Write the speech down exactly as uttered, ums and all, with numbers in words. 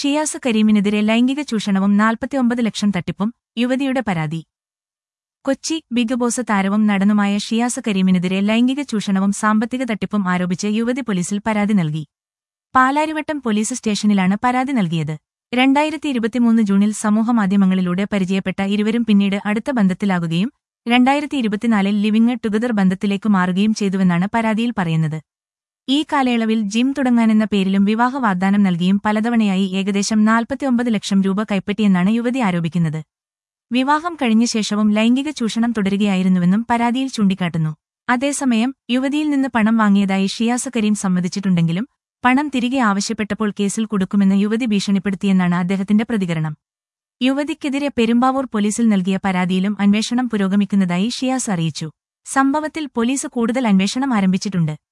ഷിയാസ് കരീമിനെതിരെ ലൈംഗിക ചൂഷണവും നാൽപ്പത്തിയൊമ്പത് ലക്ഷം തട്ടിപ്പും യുവതിയുടെ പരാതി. കൊച്ചി ബിഗ് ബോസ് താരവും നടനുമായ ഷിയാസ് കരീമിനെതിരെ ലൈംഗിക ചൂഷണവും സാമ്പത്തിക തട്ടിപ്പും ആരോപിച്ച് യുവതി പോലീസിൽ പരാതി നൽകി. പാലാരിവട്ടം പോലീസ് സ്റ്റേഷനിലാണ് പരാതി നൽകിയത്. രണ്ടായിരത്തി ഇരുപത്തിമൂന്ന് ജൂണിൽ സമൂഹമാധ്യമങ്ങളിലൂടെ പരിചയപ്പെട്ട ഇരുവരും പിന്നീട് അടുത്ത ബന്ധത്തിലാകുകയും രണ്ടായിരത്തി ഇരുപത്തിനാലിൽ ലിവിംഗ് ടുഗദർ ബന്ധത്തിലേക്ക് മാറുകയും ചെയ്തുവെന്നാണ് പരാതിയിൽ പറയുന്നത്. ഈ കാലയളവിൽ ജിം തുടങ്ങാനെന്ന പേരിലും വിവാഹ വാഗ്ദാനം നൽകിയും പലതവണയായി ഏകദേശം നാൽപ്പത്തിയൊമ്പത് ലക്ഷം രൂപ കൈപ്പറ്റിയെന്നാണ് യുവതി ആരോപിക്കുന്നത്. വിവാഹം കഴിഞ്ഞ ശേഷവും ലൈംഗിക ചൂഷണം തുടരുകയായിരുന്നുവെന്നും പരാതിയിൽ ചൂണ്ടിക്കാട്ടുന്നു. അതേസമയം യുവതിയിൽ നിന്ന് പണം വാങ്ങിയതായി ഷിയാസ് കരീം സമ്മതിച്ചിട്ടുണ്ടെങ്കിലും പണം തിരികെ ആവശ്യപ്പെട്ടപ്പോൾ കേസിൽ കുടുക്കുമെന്ന് യുവതി ഭീഷണിപ്പെടുത്തിയെന്നാണ് അദ്ദേഹത്തിന്റെ പ്രതികരണം. യുവതിക്കെതിരെ പെരുമ്പാവൂർ പോലീസിൽ നൽകിയ പരാതിയിലും അന്വേഷണം പുരോഗമിക്കുന്നതായി ഷിയാസ് അറിയിച്ചു. സംഭവത്തിൽ പോലീസ് കൂടുതൽ അന്വേഷണം ആരംഭിച്ചിട്ടുണ്ട്.